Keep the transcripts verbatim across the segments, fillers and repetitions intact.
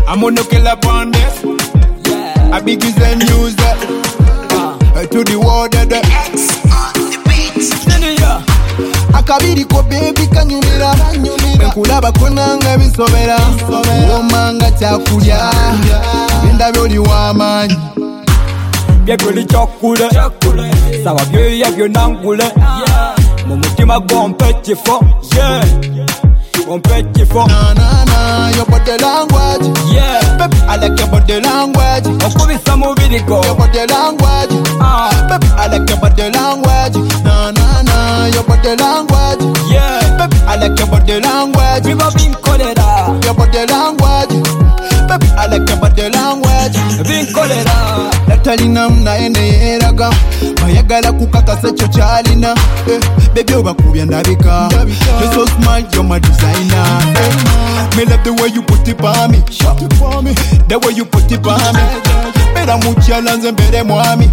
I'm on the killer on this. Yeah. I big is the news that uh, to the world that the X on the beat. Akabiri ko baby kanyumira Benkulaba konanga bisobera Womanga chakulya Benda byoli wamanyi Byebuli chokule Sawa byoya byonangule Mumutima gompe chifo Yeah Gompe chifo Na na na Your body language Yeah Baby I like your body language Okubisa mubiri go Your body language Ah Baby I like your body language Na na na Your body language Yeah Baby I like your body language We were being cholera Your body language Baby I like your body language Being cholera Natalina mnaende yeraga Mayagala kukakasa chochalina eh, Baby obakubya ndabika You're so smart, you're my designer eh, Me love the way you put it on me The way you put it on me Bera muchala nzembere mwami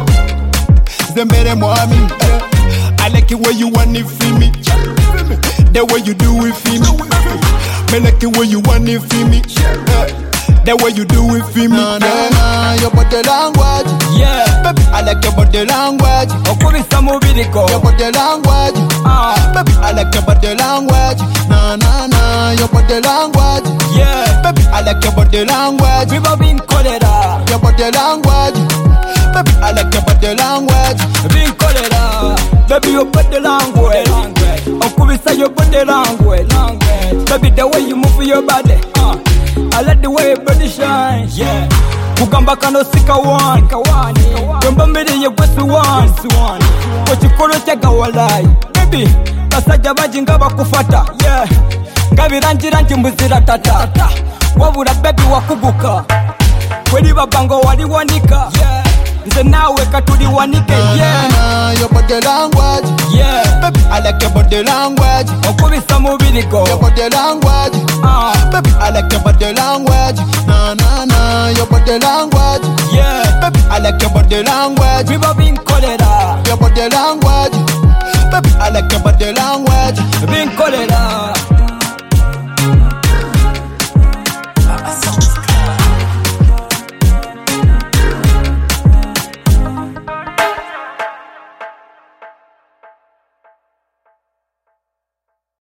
Zembere mwami eh, I like it when you want it for me The way you do it for me Me like it when you want it for me eh, The way you do it for me na, na, na, your body language Yeah Baby I like your body language Okubisa mubiri ko Your body language Ah Baby I like your body language Na na na Your body language Yeah Baby I like your body language We were being cholera Your body language Baby I like your body language Being cholera Baby your body language Okubisa your body language Baby the way you move your body Ah I like the way your body shines, yeah. Kugamba kano sika one, Gamba mbili ya gwesi one, Kochikolo chega walai, baby. Kasaja baji ngaba kufata, yeah. Ngabi ranji ranji mbuzira tata, Wabura baby wakubuka, Kweli babango wali wanika, yeah. Nze nawe katuli wanike, yeah. Na, your body language, yeah. Baby, I like your body language. Okubisa mubiri go, your body language. Ah, baby, I like your body language. Na na na, your body language, yeah. Baby, I like your body language. We were being cholera, your body language. Baby, I like your body